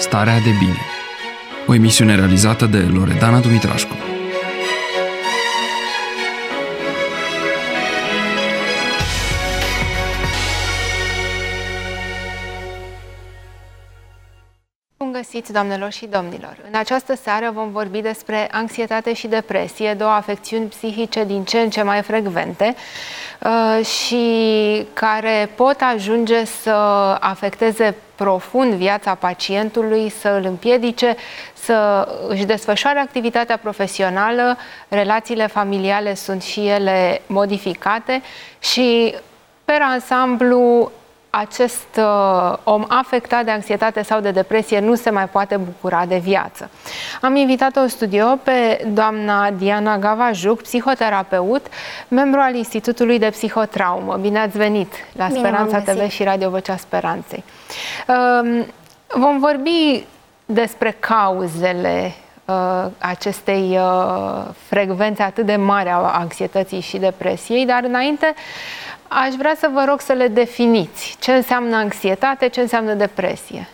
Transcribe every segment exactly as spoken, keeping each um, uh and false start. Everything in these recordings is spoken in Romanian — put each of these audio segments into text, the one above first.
Starea de bine. O emisiune realizată de Loredana Dumitrașcu. Bun găsit, doamnelor și domnilor! În această seară vom vorbi despre anxietate și depresie, două afecțiuni psihice din ce în ce mai frecvente uh, și care pot ajunge să afecteze profund viața pacientului, să îl împiedice să își desfășoare activitatea profesională, relațiile familiale sunt și ele modificate și, per ansamblu, acest uh, om afectat de anxietate sau de depresie nu se mai poate bucura de viață. Am invitat-o în studio pe doamna Diana Gavajuc, psihoterapeut, membru al Institutului de Psihotraumă. Bine ați venit la Bine Speranța T V și Radio Vocea Speranței. Uh, vom vorbi despre cauzele uh, acestei uh, frecvențe atât de mari a anxietății și depresiei, dar înainte aș vrea să vă rog să le definiți. Ce înseamnă anxietate, ce înseamnă depresie?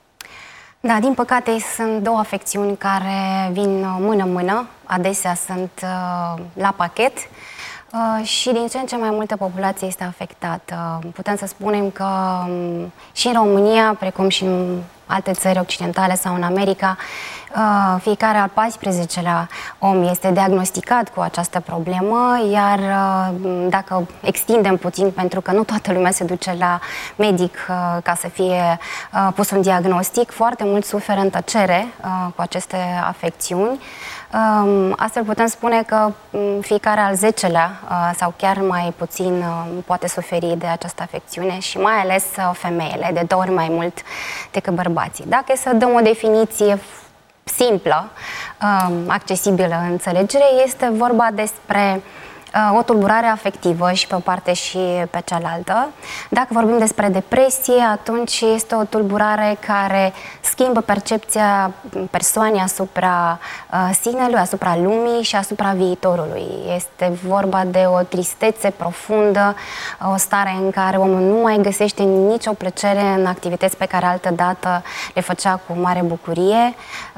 Da, din păcate sunt două afecțiuni care vin mână-mână, adesea sunt uh, la pachet uh, și din ce în ce mai multă populație este afectată. Putem să spunem că um, și în România, precum și în alte țări occidentale sau în America, Uh, fiecare al paisprezecelea om este diagnosticat cu această problemă, iar uh, dacă extindem puțin, pentru că nu toată lumea se duce la medic uh, ca să fie uh, pus un diagnostic, foarte mult suferă în tăcere uh, cu aceste afecțiuni. Uh, astfel putem spune că um, fiecare al zecelea uh, sau chiar mai puțin uh, poate suferi de această afecțiune și mai ales uh, femeile, de două ori mai mult decât bărbații. Dacă e să dăm o definiție simplă, accesibilă în înțelegere, este vorba despre o tulburare afectivă și pe o parte și pe cealaltă. Dacă vorbim despre depresie, atunci este o tulburare care schimbă percepția persoanei asupra sinelui, asupra lumii și asupra viitorului. Este vorba de o tristețe profundă, o stare în care omul nu mai găsește nicio plăcere în activități pe care altădată le făcea cu mare bucurie,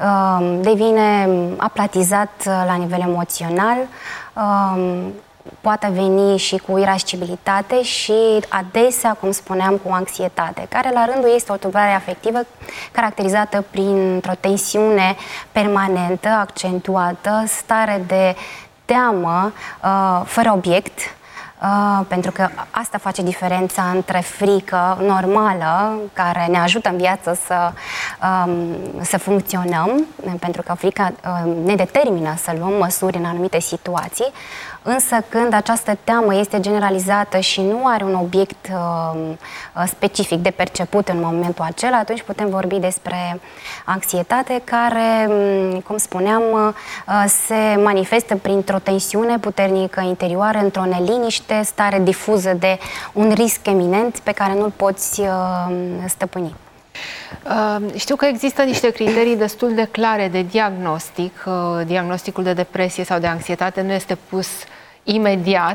devine aplatizat la nivel emoțional, Um, poate veni și cu irascibilitate și adesea, cum spuneam, cu anxietate, care la rândul este o tulburare afectivă caracterizată printr-o tensiune permanentă, accentuată, stare de teamă, uh, fără obiect, Uh, pentru că asta face diferența între frică normală, care ne ajută în viață să, um, să funcționăm, pentru că frica uh, ne determină să luăm măsuri în anumite situații, însă când această teamă este generalizată și nu are un obiect uh, specific de perceput în momentul acela, atunci putem vorbi despre anxietate care, cum spuneam, uh, se manifestă printr-o tensiune puternică interioară, într-o neliniște, stare difuză de un risc eminent pe care nu-l poți uh, stăpâni. Uh, știu că există niște criterii destul de clare de diagnostic. Uh, diagnosticul de depresie sau de anxietate nu este pus imediat.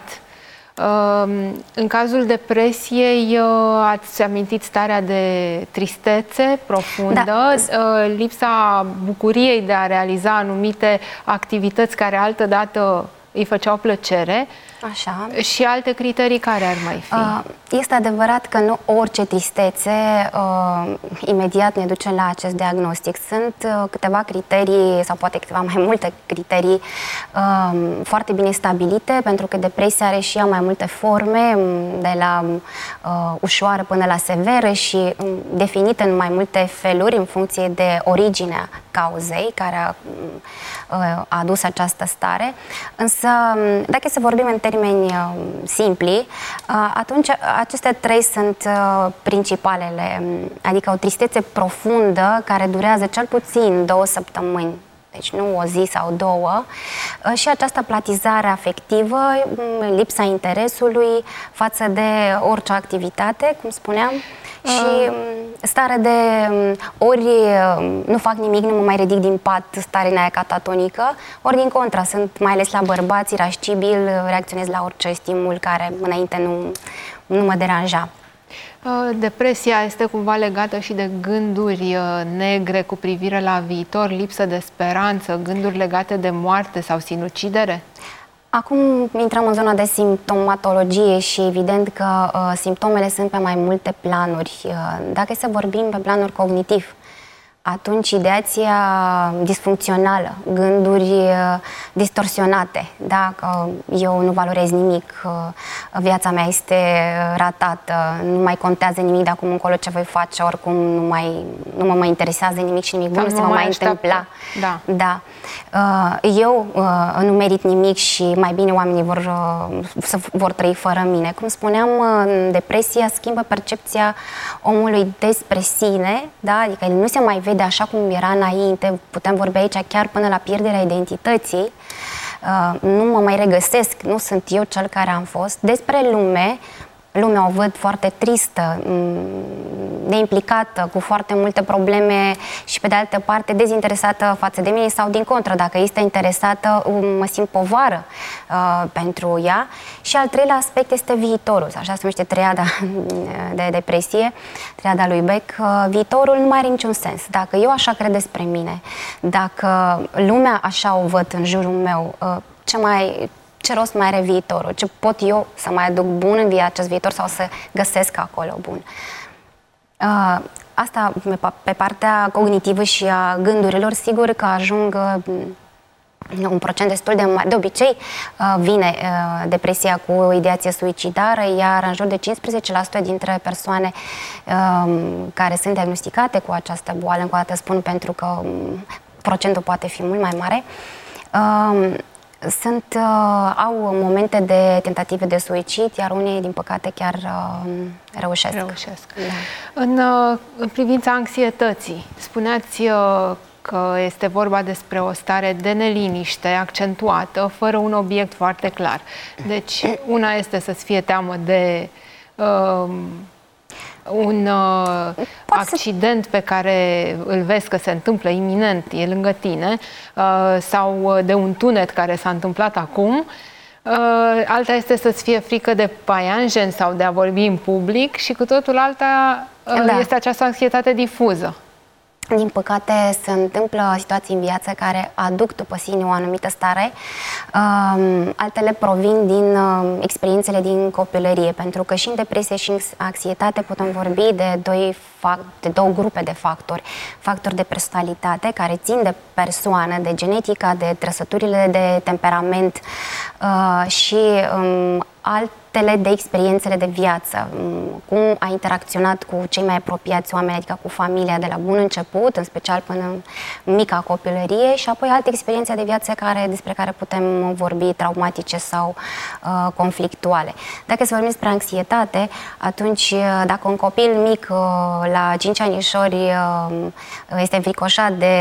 Uh, în cazul depresiei, uh, ați amintit starea de tristețe profundă, da. uh, lipsa bucuriei de a realiza anumite activități care altădată îi făceau plăcere. Așa. Și alte criterii care ar mai fi? Este adevărat că nu orice tristețe uh, imediat ne duce la acest diagnostic. Sunt uh, câteva criterii, sau poate câteva mai multe criterii uh, foarte bine stabilite, pentru că depresia are și ea mai multe forme, de la uh, ușoară până la severă și um, definită în mai multe feluri în funcție de originea cauzei care a, uh, a adus această stare. Însă, dacă să vorbim în termeni uh, simpli, uh, atunci aceste trei sunt uh, principalele, adică o tristețe profundă care durează cel puțin două săptămâni, deci nu o zi sau două, uh, și această platizare afectivă, lipsa interesului față de orice activitate, cum spuneam, uh. și stare de ori nu fac nimic, nu mă mai ridic din pat, stare în aia catatonică, ori din contra, sunt mai ales la bărbați irascibil, reacționez la orice stimul care înainte nu, nu mă deranja. Depresia este cumva legată și de gânduri negre cu privire la viitor, lipsă de speranță, gânduri legate de moarte sau sinucidere? Acum intrăm în zona de simptomatologie și evident că uh, simptomele sunt pe mai multe planuri. Uh, dacă să vorbim pe planul cognitiv, atunci ideația disfuncțională, gânduri uh, distorsionate, da? Că eu nu valorez nimic, uh, viața mea este ratată, nu mai contează nimic de acum încolo ce voi face, oricum nu, mai, nu mă mai interesează nimic și nimic bun nu se va mai întâmpla. Da. Da. Uh, eu uh, nu merit nimic și mai bine oamenii vor, uh, să vor trăi fără mine. Cum spuneam, uh, depresia schimbă percepția omului despre sine, da? Adică el nu se mai vede așa cum era înainte, putem vorbi aici chiar până la pierderea identității. Uh, nu mă mai regăsesc, nu sunt eu cel care am fost. Despre lume, lumea o văd foarte tristă, neimplicată, cu foarte multe probleme și pe de altă parte dezinteresată față de mine sau din contră, dacă este interesată, mă simt povară uh, pentru ea. Și al treilea aspect este viitorul, așa se numește triada de depresie, triada lui Beck. Uh, viitorul nu mai are niciun sens. Dacă eu așa cred despre mine, dacă lumea așa o văd în jurul meu, uh, ce mai... ce rost mai are viitorul, ce pot eu să mai aduc bun în acest viitor sau să găsesc acolo bun. Uh, asta pe partea cognitivă și a gândurilor, sigur că ajung uh, un procent destul de mare. De obicei uh, vine uh, depresia cu ideație suicidară, iar în jur de cincisprezece la sută dintre persoane uh, care sunt diagnosticate cu această boală, încă o dată spun pentru că um, procentul poate fi mult mai mare, uh, Sunt, uh, au momente de tentative de suicid, iar unii, din păcate, chiar uh, reușesc. reușesc. Da. În, uh, în privința anxietății, spuneați uh, că este vorba despre o stare de neliniște accentuată, fără un obiect foarte clar. Deci, una este să-ți fie teamă de... Uh, un uh, accident pe care îl vezi că se întâmplă iminent, e lângă tine, uh, sau de un tunet care s-a întâmplat acum. Uh, alta este să-ți fie frică de paianjen sau de a vorbi în public și cu totul alta uh, da. este această anxietate difuză. Din păcate, se întâmplă situații în viață care aduc după sine o anumită stare. Um, altele provin din uh, experiențele din copilărie, pentru că și în depresie și în anxietate putem vorbi de, doi de două grupe de factori. Factori de personalitate, care țin de persoană, de genetica, de trăsăturile de temperament uh, și um, altele de experiențele de viață, cum a interacționat cu cei mai apropiați oameni, adică cu familia de la bun început, în special până în mica copilărie, și apoi alte experiențe de viață care, despre care putem vorbi, traumatice sau uh, conflictuale. Dacă să vorbim despre anxietate, atunci dacă un copil mic uh, la cinci anișori uh, este înfricoșat de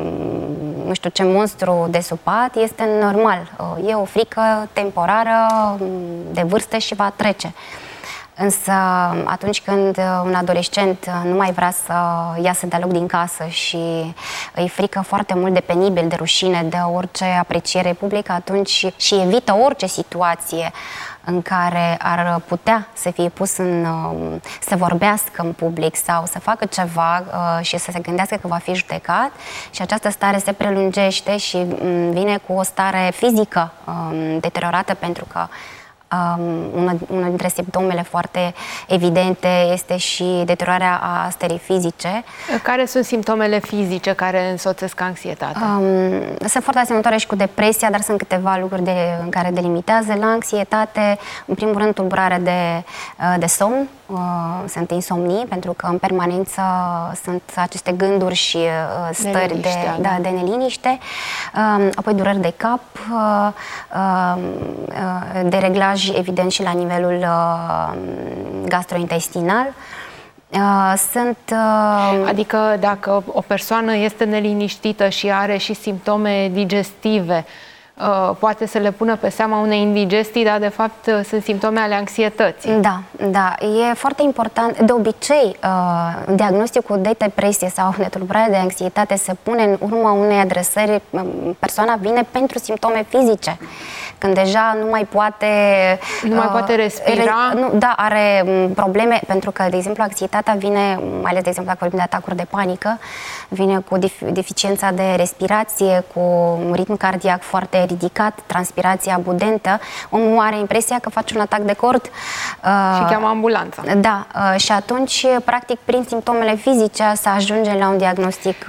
nu știu ce monstru de sub pat, este normal. Uh, e o frică temporară de vârstă și va trece. Însă atunci când un adolescent nu mai vrea să iasă deloc din casă și îi frică foarte mult de penibil, de rușine, de orice apreciere publică, atunci și evită orice situație în care ar putea să fie pus în, să vorbească în public sau să facă ceva și să se gândească că va fi judecat, și această stare se prelungește și vine cu o stare fizică deteriorată, pentru că Um, una, unul dintre simptomele foarte evidente este și deteriorarea a stării fizice. Care sunt simptomele fizice care însoțesc anxietatea? Um, sunt foarte asemănătoare și cu depresia, dar sunt câteva lucruri de, în care delimitează. La anxietate, în primul rând, tulburare de, de somn. Uh, sunt insomnii, pentru că în permanență sunt aceste gânduri și uh, stări de, da, de neliniște. Uh, apoi dureri de cap, uh, uh, dereglaj evident și la nivelul uh, gastrointestinal. Uh, sunt, uh... Adică dacă o persoană este neliniștită și are și simptome digestive, uh, poate să le pună pe seama unei indigestii, dar de fapt uh, sunt simptome ale anxietății. Da, da. E foarte important. De obicei, uh, diagnosticul de depresie sau de tulburare de anxietate se pune în urma unei adresări. Persoana vine pentru simptome fizice când deja nu mai poate... Nu mai poate respira? Re, nu, da, are probleme, pentru că, de exemplu, anxietatea vine, mai ales, de exemplu, dacă vorbim de atacuri de panică, vine cu deficiența de respirație, cu un ritm cardiac foarte ridicat, transpirație abudentă. Omul are impresia că face un atac de cord. Și cheamă ambulanța. Da, și atunci, practic, prin simptomele fizice, să ajunge la un diagnostic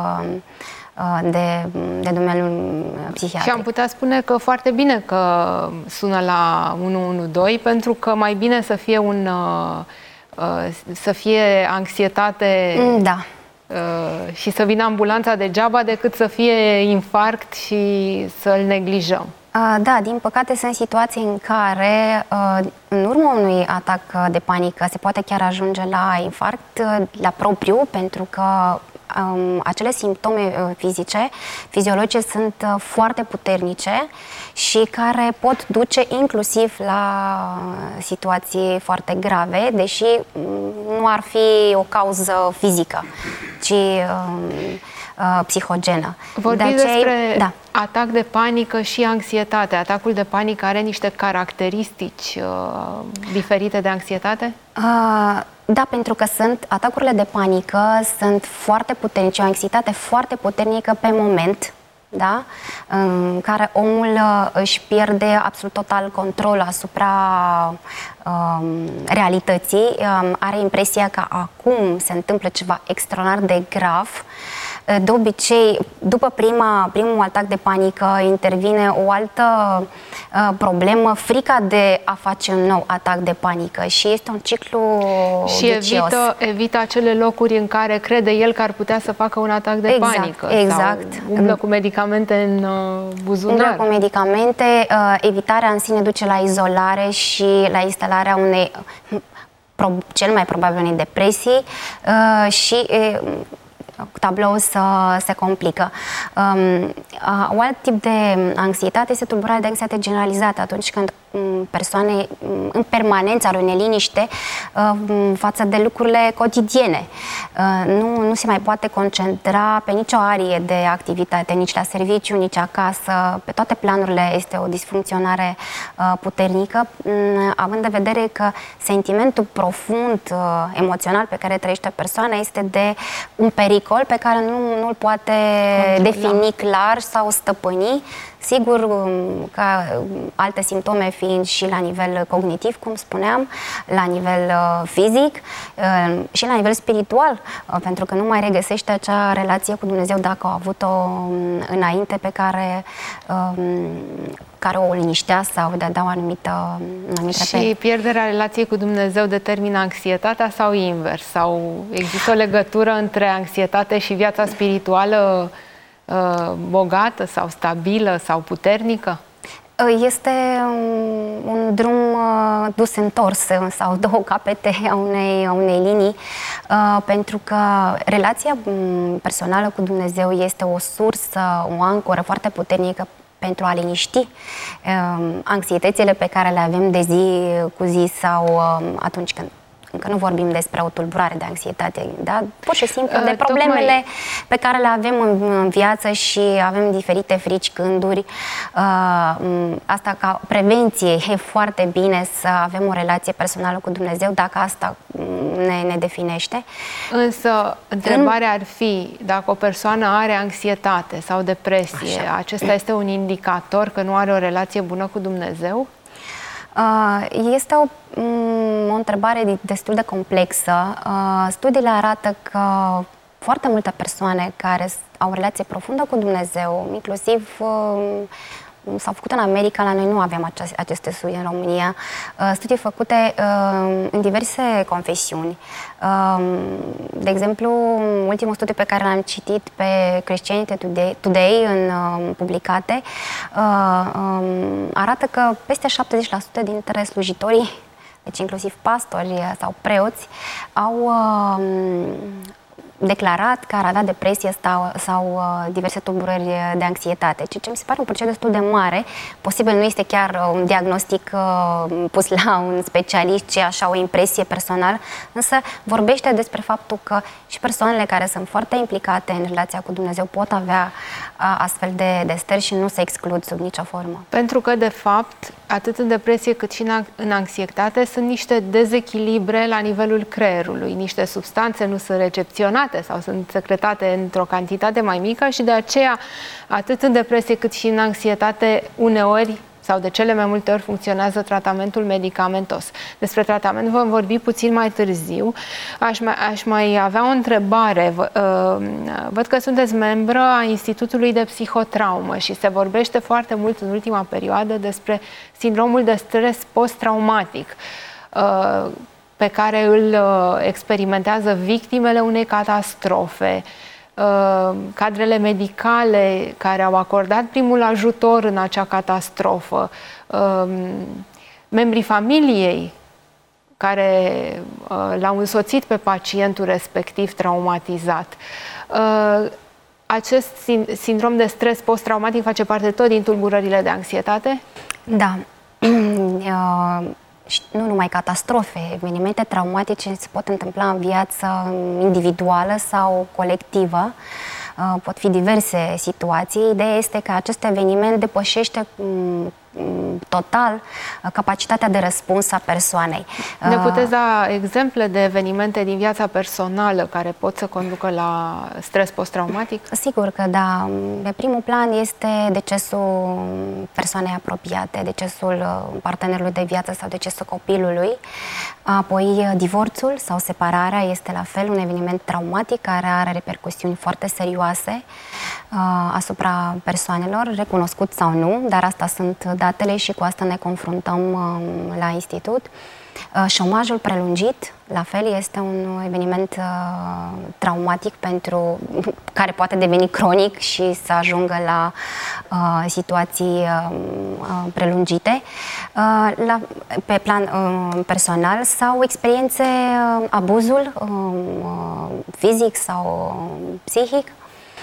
de, de domeniul psihiatric. Și am putea spune că foarte bine că sună la unu unu doi, pentru că mai bine să fie un să fie anxietate, da, și să vină ambulanța degeaba, decât să fie infarct și să-l neglijăm. Da, din păcate sunt situații în care în urma unui atac de panică se poate chiar ajunge la infarct la propriu, pentru că Um, acele simptome uh, fizice, fiziologice, sunt uh, foarte puternice și care pot duce inclusiv la uh, situații foarte grave, deși um, nu ar fi o cauză fizică, ci uh, uh, psihogenă. Vorbiți de aceea, despre da. atac de panică și anxietate. Atacul de panică are niște caracteristici uh, diferite de anxietate? Uh, Da, pentru că sunt atacurile de panică, sunt foarte puternice, o anxietate foarte puternică pe moment, da? În care omul își pierde absolut total control asupra um, realității, um, are impresia că acum se întâmplă ceva extraordinar de grav. De obicei, după prima, primul atac de panică, intervine o altă uh, problemă, frica de a face un nou atac de panică, și este un ciclu și evită, evită acele locuri în care crede el că ar putea să facă un atac de exact, panică. Exact. Sau umblă cu medicamente în uh, buzunar. Umblă cu medicamente, uh, evitarea în sine duce la izolare și la instalarea unei, pro, cel mai probabil unei depresii uh, și uh, tabloul să se complică. Um, uh, un alt tip de anxietate este tulburarea de anxietate generalizată, atunci când um, persoane um, în permanență are o neliniște uh, față de lucrurile cotidiene. Uh, nu, nu se mai poate concentra pe nicio arie de activitate, nici la serviciu, nici acasă. Pe toate planurile este o disfuncționare uh, puternică, um, având în vedere că sentimentul profund uh, emoțional pe care trăiește persoana este de un pericol pe care nu îl poate defini clar sau stăpâni. Sigur, ca alte simptome fiind și la nivel cognitiv, cum spuneam, la nivel uh, fizic uh, și la nivel spiritual, uh, pentru că nu mai regăsește acea relație cu Dumnezeu dacă au avut-o um, înainte, pe care, um, care o liniștea sau de a da o anumită, anumită Și pe... pierderea relației cu Dumnezeu determină anxietatea sau invers? Sau există o legătură între anxietate și viața spirituală bogată sau stabilă sau puternică? Este un, un drum uh, dus întors sau două capete a unei, a unei linii, uh, pentru că relația personală cu Dumnezeu este o sursă, o ancoră foarte puternică pentru a liniști uh, anxietățile pe care le avem de zi cu zi sau uh, atunci când încă nu vorbim despre o tulburare de anxietate, da? Pur și simplu de problemele Tocmai... pe care le avem în, în viață și avem diferite frici, gânduri. Uh, asta ca prevenție e foarte bine să avem o relație personală cu Dumnezeu, dacă asta ne, ne definește. Însă, întrebarea ar fi, dacă o persoană are anxietate sau depresie, Așa. acesta este un indicator că nu are o relație bună cu Dumnezeu? Este o, o întrebare destul de complexă. Studiile arată că foarte multe persoane care au o relație profundă cu Dumnezeu, inclusiv s-au făcut în America, la noi nu avem aceste studii în România, studii făcute în diverse confesiuni. De exemplu, ultimul studiu pe care l-am citit pe Christianity Today, Today în publicate, arată că peste șaptezeci la sută dintre slujitorii, deci inclusiv pastori sau preoți, au declarat că ar avea depresie sau, sau uh, diverse tulburări de anxietate, ceea ce mi se pare un procent destul de mare. Posibil nu este chiar un diagnostic uh, pus la un specialist, ci așa o impresie personală, însă vorbește despre faptul că și persoanele care sunt foarte implicate în relația cu Dumnezeu pot avea uh, astfel de, de stări și nu se exclud sub nicio formă. Pentru că, de fapt, atât în depresie cât și în, în anxietate sunt niște dezechilibre la nivelul creierului, niște substanțe nu sunt recepționate sau sunt secretate într-o cantitate mai mică și de aceea, atât în depresie cât și în anxietate, uneori sau de cele mai multe ori funcționează tratamentul medicamentos. Despre tratament vom vorbi puțin mai târziu. Aș mai, aș mai avea o întrebare. Văd că sunteți membră a Institutului de Psihotraumă și se vorbește foarte mult în ultima perioadă despre sindromul de stres post-traumatic pe care îl experimentează victimele unei catastrofe, cadrele medicale care au acordat primul ajutor în acea catastrofă, membrii familiei care l-au însoțit pe pacientul respectiv traumatizat. Acest sindrom de stres post-traumatic face parte tot din tulburările de anxietate? Da. Nu numai catastrofe, evenimente traumatice se pot întâmpla în viața individuală sau colectivă. Pot fi diverse situații. Ideea este că acest eveniment depășește total capacitatea de răspuns a persoanei. Ne puteți da exemple de evenimente din viața personală care pot să conducă la stres post-traumatic? Sigur că da. Pe primul plan este decesul persoanei apropiate, decesul partenerului de viață sau decesul copilului. Apoi divorțul sau separarea este la fel un eveniment traumatic care are repercusiuni foarte serioase uh, asupra persoanelor, recunoscut sau nu, dar asta sunt datele și cu asta ne confruntăm uh, la institut. Uh, șomajul prelungit, la fel, este un eveniment uh, traumatic pentru care poate deveni cronic și să ajungă la uh, situații uh, prelungite. Uh, la, pe plan uh, personal sau experiențe, uh, abuzul uh, fizic sau uh, psihic,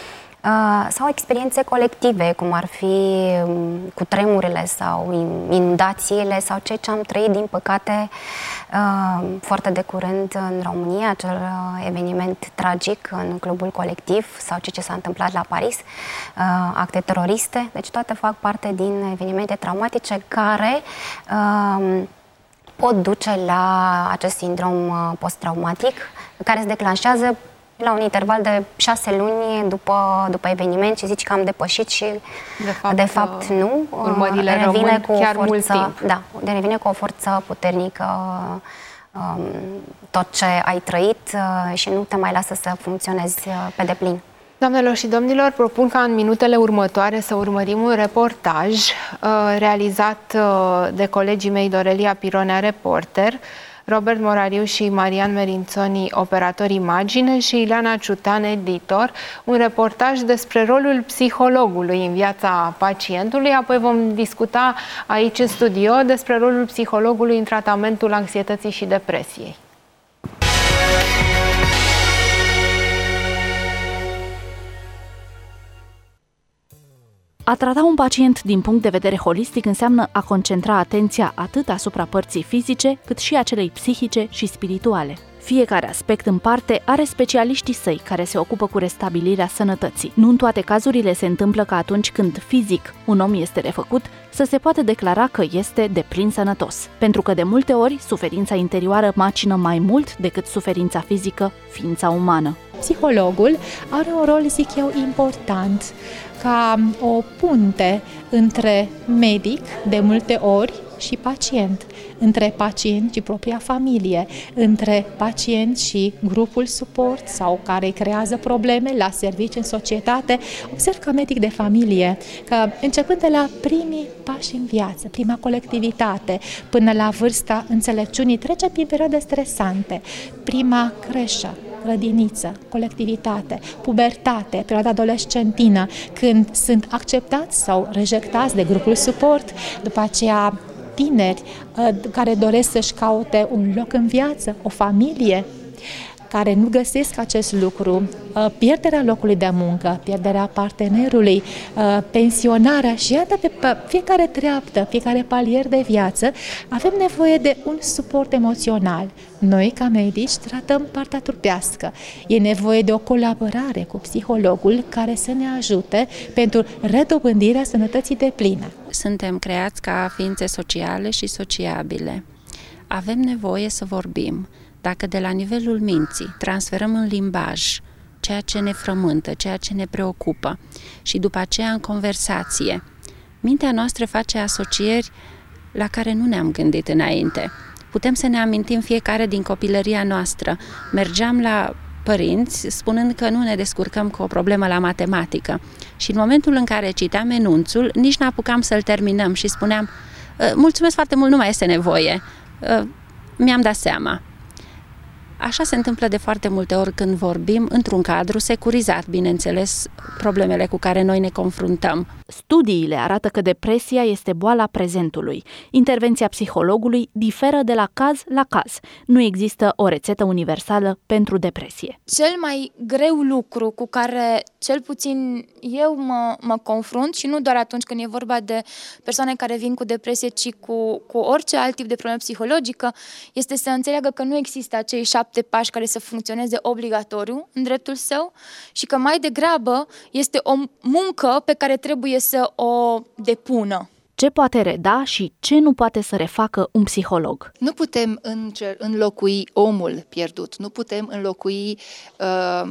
Uh, sau experiențe colective, cum ar fi um, cutremurile sau inundațiile sau ceea ce am trăit, din păcate, uh, foarte de curând în România, acel uh, eveniment tragic în clubul colectiv sau ceea ce s-a întâmplat la Paris, uh, acte teroriste. Deci toate fac parte din evenimente traumatice care uh, pot duce la acest sindrom uh, post-traumatic, care se declanșează la un interval de șase luni după, după eveniment și zici că am depășit și de fapt, de fapt nu. Urmările revine cu chiar forță, mult timp. Da, revine cu o forță puternică um, tot ce ai trăit uh, și nu te mai lasă să funcționezi uh, pe deplin. Doamnelor și domnilor, propun ca în minutele următoare să urmărim un reportaj uh, realizat uh, de colegii mei Dorelia Pironea, reporter, Robert Morariu și Marian Merințoni, operator imagine, și Ileana Ciutan, editor, un reportaj despre rolul psihologului în viața pacientului. Apoi vom discuta aici în studio despre rolul psihologului în tratamentul anxietății și depresiei. A trata un pacient din punct de vedere holistic înseamnă a concentra atenția atât asupra părții fizice, cât și a celei psihice și spirituale. Fiecare aspect în parte are specialiștii săi care se ocupă cu restabilirea sănătății. Nu în toate cazurile se întâmplă că atunci când fizic un om este refăcut, să se poate declara că este deplin sănătos. Pentru că de multe ori suferința interioară macină mai mult decât suferința fizică, ființa umană. Psihologul are un rol, zic eu, important ca o punte între medic, de multe ori, și pacient, între pacient și propria familie, între pacient și grupul suport sau care îi creează probleme la servicii în societate. Observ ca medic de familie că începând de la primii pași în viață, prima colectivitate, până la vârsta înțelepciunii, trece prin perioade stresante, prima creșă, grădiniță, colectivitate, pubertate, perioada adolescentină, când sunt acceptați sau rejectați de grupul suport, după aceea tineri care doresc să-și caute un loc în viață, o familie. care nu găsesc acest lucru, pierderea locului de muncă, pierderea partenerului, pensionarea și iată pe fiecare treaptă, fiecare palier de viață, avem nevoie de un suport emoțional. Noi, ca medici, tratăm partea trupească. E nevoie de o colaborare cu psihologul care să ne ajute pentru redobândirea sănătății depline. Suntem creați ca ființe sociale și sociabile. Avem nevoie să vorbim. Dacă de la nivelul minții transferăm în limbaj ceea ce ne frământă, ceea ce ne preocupă și după aceea în conversație, mintea noastră face asocieri la care nu ne-am gândit înainte. Putem să ne amintim fiecare din copilăria noastră. Mergeam la părinți spunând că nu ne descurcăm cu o problemă la matematică și în momentul în care citeam enunțul, nici n-apucam să-l terminăm și spuneam: mulțumesc foarte mult, nu mai este nevoie. Mi-am dat seama. Așa se întâmplă de foarte multe ori când vorbim într-un cadru securizat, bineînțeles, problemele cu care noi ne confruntăm. Studiile arată că depresia este boala prezentului. Intervenția psihologului diferă de la caz la caz. Nu există o rețetă universală pentru depresie. Cel mai greu lucru cu care cel puțin eu mă, mă confrunt, și nu doar atunci când e vorba de persoane care vin cu depresie, ci cu, cu orice alt tip de problemă psihologică, este să înțeleagă că nu există acei șapte pași care să funcționeze obligatoriu în dreptul său și că mai degrabă este o muncă pe care trebuie să o depună. Ce poate reda și ce nu poate să refacă un psiholog? Nu putem înlocui omul pierdut, nu putem înlocui uh,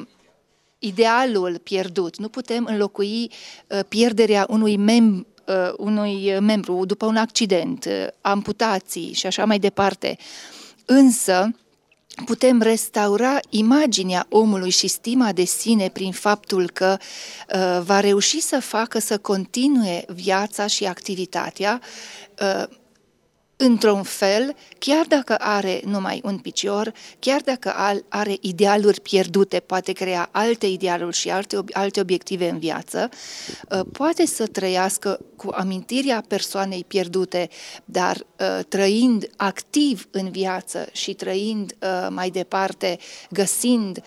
idealul pierdut, nu putem înlocui uh, pierderea unui membru uh, unui membru după un accident, uh, amputații și așa mai departe. Însă putem restaura imaginea omului și stima de sine prin faptul că uh, va reuși să facă să continue viața și activitatea uh, într-un fel, chiar dacă are numai un picior, chiar dacă are idealuri pierdute, poate crea alte idealuri și alte, alte obiective în viață, poate să trăiască cu amintirea persoanei pierdute, dar trăind activ în viață și trăind mai departe, găsind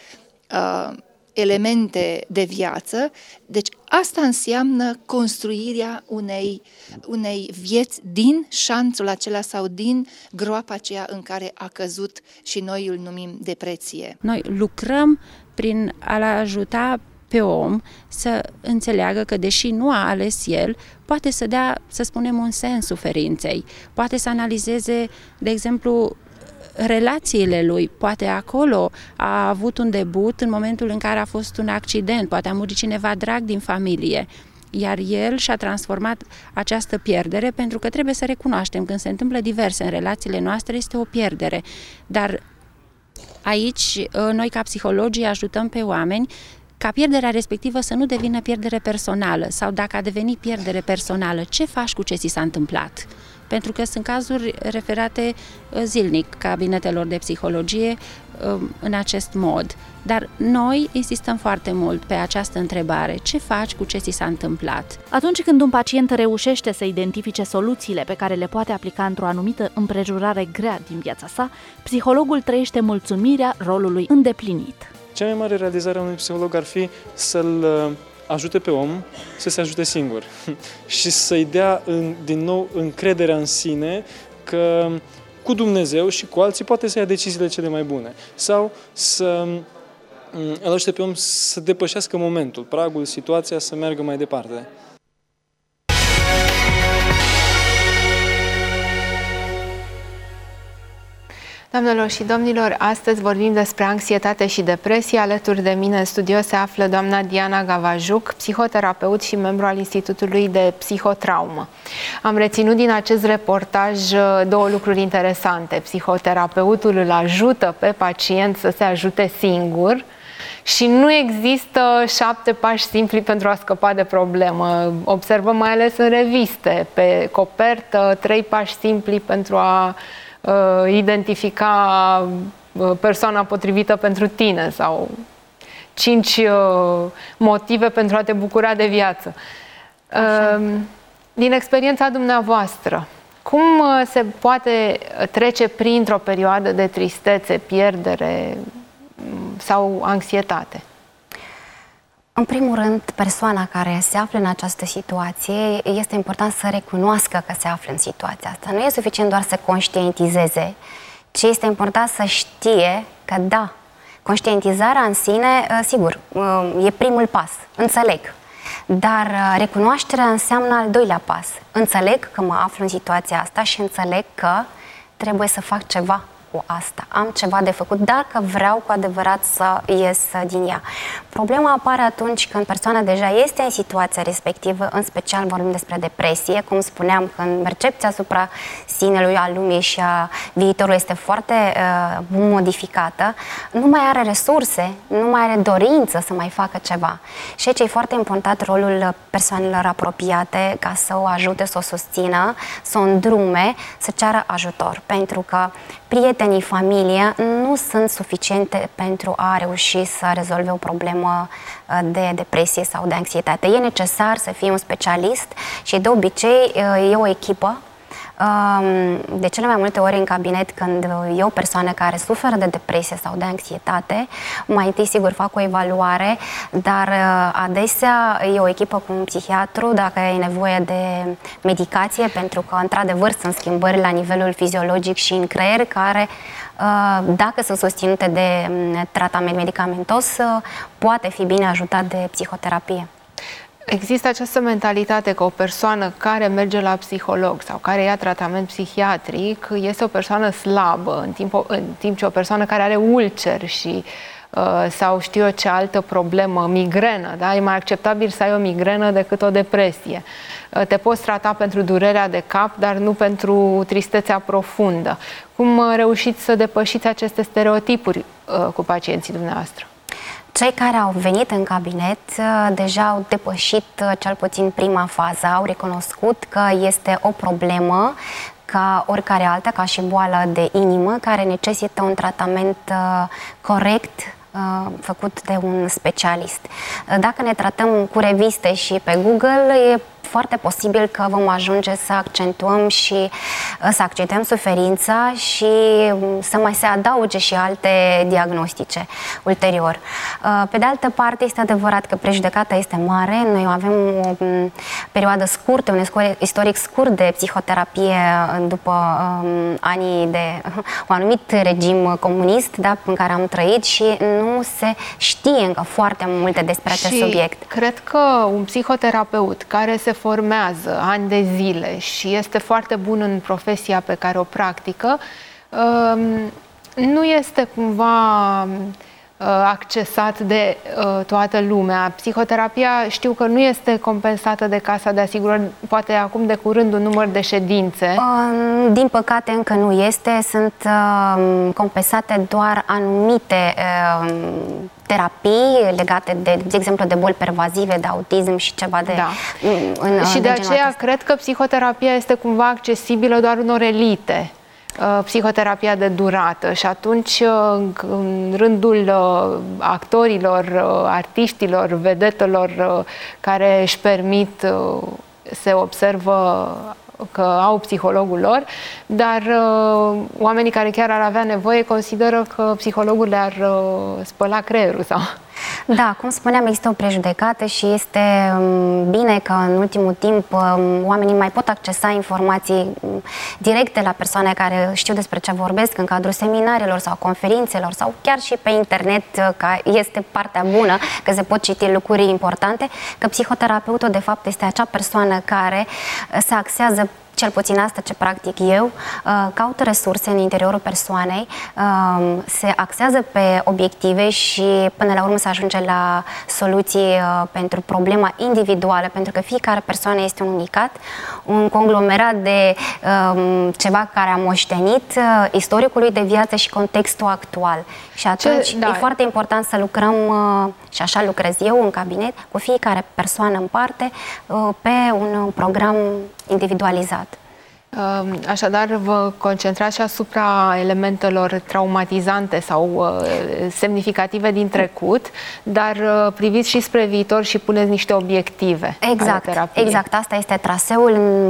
elemente de viață. Deci asta înseamnă construirea unei, unei vieți din șanțul acela sau din groapa aceea în care a căzut și noi îl numim depresie. Noi lucrăm prin a-l ajuta pe om să înțeleagă că, deși nu a ales el, poate să dea, să spunem, un sens suferinței, poate să analizeze, de exemplu, relațiile lui, poate acolo a avut un debut în momentul în care a fost un accident, poate a murit cineva drag din familie, iar el și-a transformat această pierdere, pentru că trebuie să recunoaștem, când se întâmplă diverse în relațiile noastre, este o pierdere, dar aici noi ca psihologii ajutăm pe oameni ca pierderea respectivă să nu devină pierdere personală, sau dacă a devenit pierdere personală, ce faci cu ce ți s-a întâmplat? Pentru că sunt cazuri referate zilnic cabinetelor de psihologie în acest mod. Dar noi insistăm foarte mult pe această întrebare: ce faci cu ce ți s-a întâmplat? Atunci când un pacient reușește să identifice soluțiile pe care le poate aplica într-o anumită împrejurare grea din viața sa, psihologul trăiește mulțumirea rolului îndeplinit. Cea mai mare realizare a unui psiholog ar fi să-l ajute pe om să se ajute singur și să-i dea în, din nou încrederea în sine că cu Dumnezeu și cu alții poate să ia deciziile cele mai bune, sau să îl ajute pe om să depășească momentul, pragul, situația, să meargă mai departe. Doamnelor și domnilor, astăzi vorbim despre anxietate și depresie. Alături de mine în studio se află doamna Diana Gavajuc, psihoterapeut și membru al Institutului de Psihotraumă. Am reținut din acest reportaj două lucruri interesante. Psihoterapeutul îl ajută pe pacient să se ajute singur și nu există șapte pași simpli pentru a scăpa de problemă. Observăm mai ales în reviste, pe copertă, trei pași simpli pentru a Uh, identifica uh, persoana potrivită pentru tine sau cinci uh, motive pentru a te bucura de viață. Uh, din experiența dumneavoastră, cum uh, se poate trece printr-o perioadă de tristețe, pierdere, sau anxietate? În primul rând, persoana care se află în această situație, este important să recunoască că se află în situația asta. Nu e suficient doar să conștientizeze, ci este important să știe că da, conștientizarea în sine, sigur, e primul pas, înțeleg. Dar recunoașterea înseamnă al doilea pas. Înțeleg că mă aflu în situația asta și înțeleg că trebuie să fac ceva cu asta. Am ceva de făcut dacă vreau cu adevărat să ies din ea. Problema apare atunci când persoana deja este în situația respectivă, în special vorbim despre depresie, cum spuneam, când percepția asupra sinelui, a lumii și a viitorului este foarte uh, modificată, nu mai are resurse, nu mai are dorință să mai facă ceva. Și aici e foarte important rolul persoanelor apropiate ca să o ajute, să o susțină, să o îndrume, să ceară ajutor. Pentru că prietenii, familia nu sunt suficiente pentru a reuși să rezolve o problemă de depresie sau de anxietate. E necesar să fie un specialist și de obicei e o echipă. De cele mai multe ori în cabinet, când e o persoană care suferă de depresie sau de anxietate, mai întâi sigur fac o evaluare, dar adesea e o echipă cu un psihiatru dacă e nevoie de medicație, pentru că într-adevăr sunt schimbări la nivelul fiziologic și în creier care, dacă sunt susținute de tratament medicamentos, poate fi bine ajutat de psihoterapie. Există această mentalitate că o persoană care merge la psiholog sau care ia tratament psihiatric este o persoană slabă, în timp, în timp ce o persoană care are ulcer și uh, sau știu eu ce altă problemă, migrenă, da? E mai acceptabil să ai o migrenă decât o depresie. Uh, te poți trata pentru durerea de cap, dar nu pentru tristețea profundă. Cum uh, reușiți să depășiți aceste stereotipuri uh, cu pacienții dumneavoastră? Cei care au venit în cabinet deja au depășit cel puțin prima fază, au recunoscut că este o problemă ca oricare alta, ca și boala de inimă, care necesită un tratament corect făcut de un specialist. Dacă ne tratăm cu reviste și pe Google, e foarte posibil că vom ajunge să accentuăm și să accentuăm suferința și să mai se adauge și alte diagnostice ulterior. Pe de altă parte, este adevărat că prejudecata este mare. Noi avem o perioadă scurtă, un istoric scurt de psihoterapie după um, anii de un anumit regim comunist, da, în care am trăit și nu se știe încă foarte multe despre acest și subiect. Cred că un psihoterapeut care se formează ani de zile și este foarte bun în profesia pe care o practică, nu este cumva accesat de toată lumea. Psihoterapia știu că nu este compensată de Casa de Asigurări, poate acum de curând un număr de ședințe. Din păcate încă nu este, sunt compensate doar anumite terapii legate de, de exemplu, de boli pervazive, de autism și ceva de... Da. În, și de, de aceea cred că psihoterapia este cumva accesibilă doar unor elite. Psihoterapia de durată și atunci în rândul actorilor, artiștilor, vedetelor care își permit, se observă că au psihologul lor, dar uh, oamenii care chiar ar avea nevoie consideră că psihologul le-ar uh, spăla creierul sau... Da, cum spuneam, există o prejudecată și este um, bine că în ultimul timp um, oamenii mai pot accesa informații um, directe la persoane care știu despre ce vorbesc în cadrul seminariilor sau conferințelor sau chiar și pe internet, că este partea bună, că se pot citi lucruri importante, că psihoterapeutul de fapt este acea persoană care se axează, cel puțin asta ce practic eu, caută resurse în interiorul persoanei, se axează pe obiective și până la urmă se ajunge la soluții pentru problema individuală, pentru că fiecare persoană este un unicat, un conglomerat de ceva care a moștenit istoricul lui de viață și contextul actual. Și atunci ce, da. e foarte important să lucrăm, și așa lucrez eu în cabinet, cu fiecare persoană în parte, pe un program individualizat. Așadar, vă concentrați și asupra elementelor traumatizante sau uh, semnificative din trecut, dar uh, priviți și spre viitor și puneți niște obiective. Exact, exact. Asta este traseul.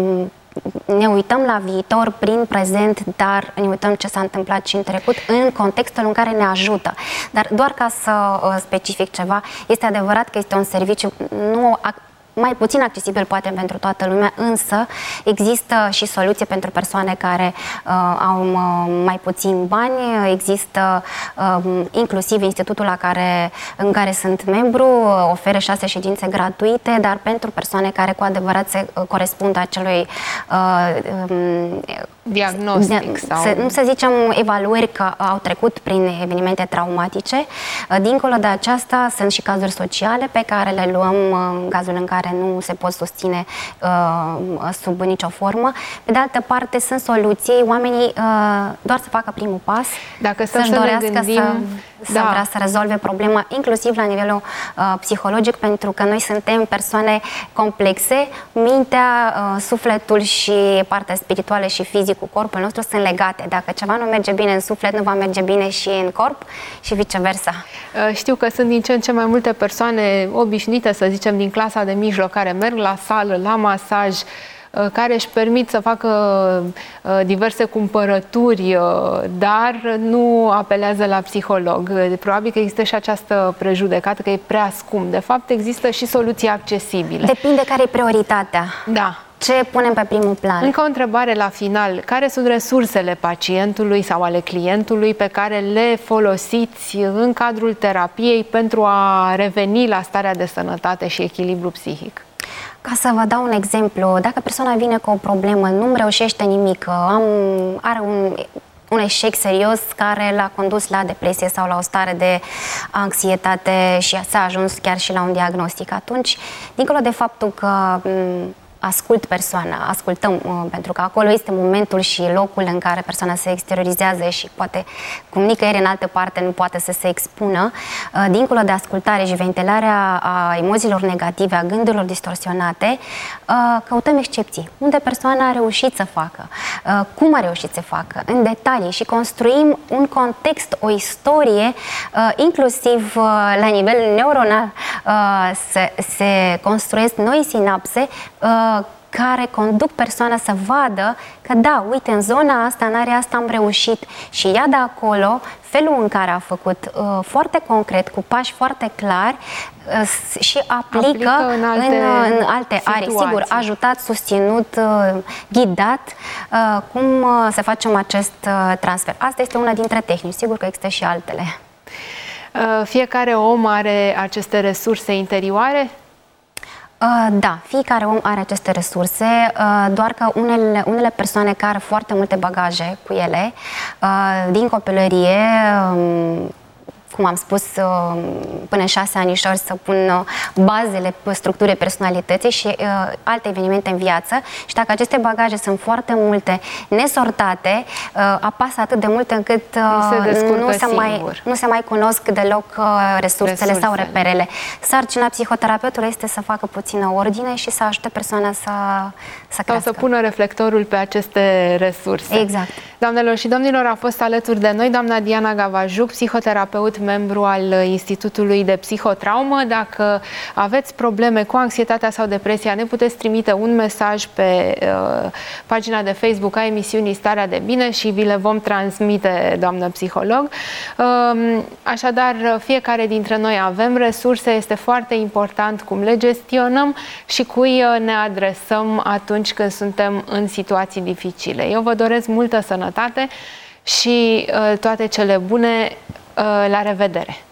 ne uităm la viitor prin prezent, dar ne uităm ce s-a întâmplat și în trecut în contextul în care ne ajută. Dar doar ca să specific ceva, este adevărat că este un serviciu nu mai puțin accesibil poate pentru toată lumea, însă există și soluții pentru persoane care uh, au uh, mai puțin bani. Există uh, inclusiv institutul la care, în care sunt membru, uh, oferă șase ședințe gratuite, dar pentru persoane care cu adevărat se uh, corespund acelui uh, um, diagnostic sau... Să, nu să zicem evaluări că au trecut prin evenimente traumatice. Uh, dincolo de aceasta sunt și cazuri sociale pe care le luăm uh, în cazul în care nu se pot susține uh, sub nicio formă. Pe de altă parte, sunt soluții, oamenii uh, doar să facă primul pas, dacă să-și dorească gândim, să, da. să vrea să rezolve problema, inclusiv la nivelul uh, psihologic, pentru că noi suntem persoane complexe, mintea, uh, sufletul și partea spirituală și fizicul, corpul nostru sunt legate. Dacă ceva nu merge bine în suflet, nu va merge bine și în corp și viceversa. Uh, știu că sunt din ce în ce mai multe persoane obișnuite, să zicem, din clasa de mijloc, care merg la sală, la masaj, care își permit să facă diverse cumpărături, dar nu apelează la psiholog. Probabil că există și această prejudecată că e prea scump. De fapt, există și soluții accesibile. Depinde care e prioritatea. Da. Ce punem pe primul plan? Încă o întrebare la final. Care sunt resursele pacientului sau ale clientului pe care le folosiți în cadrul terapiei pentru a reveni la starea de sănătate și echilibru psihic? Ca să vă dau un exemplu, dacă persoana vine cu o problemă, nu-mi reușește nimic, am, are un, un eșec serios care l-a condus la depresie sau la o stare de anxietate și s-a ajuns chiar și la un diagnostic, atunci, dincolo de faptul că ascult persoana, ascultăm, uh, pentru că acolo este momentul și locul în care persoana se exteriorizează și poate, cum nicăieri în altă parte, nu poate să se expună. Uh, dincolo de ascultare și ventilarea a emoțiilor negative, a gândurilor distorsionate, uh, căutăm excepții. Unde persoana a reușit să facă, uh, cum a reușit să facă, în detalii, și construim un context, o istorie, uh, inclusiv uh, la nivel neuronal, uh, se, se construiesc noi sinapse uh, care conduc persoana să vadă că da, uite, în zona asta, în area asta am reușit, și ea de acolo, felul în care a făcut, uh, foarte concret, cu pași foarte clari, uh, și aplică, aplică în alte, în, în alte arii. Sigur, ajutat, susținut, uh, ghidat, uh, cum uh, să facem acest uh, transfer. Asta este una dintre tehnici, sigur că există și altele. Uh, fiecare om are aceste resurse interioare? Da, fiecare om are aceste resurse, doar că unele, unele persoane care au foarte multe bagaje cu ele, din copilărie, cum am spus, până în șase anișori să pun bazele structurii personalității și uh, alte evenimente în viață, și dacă aceste bagaje sunt foarte multe, nesortate, uh, apasă atât de mult încât uh, nu, se nu, se mai, nu se mai cunosc deloc uh, resursele, resursele sau reperele. Sarcina psihoterapeutului este să facă puțină ordine și să ajute persoana să, să crească. Sau să pună reflectorul pe aceste resurse. Exact. Doamnelor și domnilor, a fost alături de noi doamna Diana Gavajuc, psihoterapeut, membru al Institutului de Psihotraumă. Dacă aveți probleme cu anxietatea sau depresia, ne puteți trimite un mesaj pe uh, pagina de Facebook a emisiunii Starea de Bine și vi le vom transmite, doamnă psiholog. Uh, așadar, fiecare dintre noi avem resurse, este foarte important cum le gestionăm și cui ne adresăm atunci când suntem în situații dificile. Eu vă doresc multă sănătate și uh, toate cele bune. La revedere!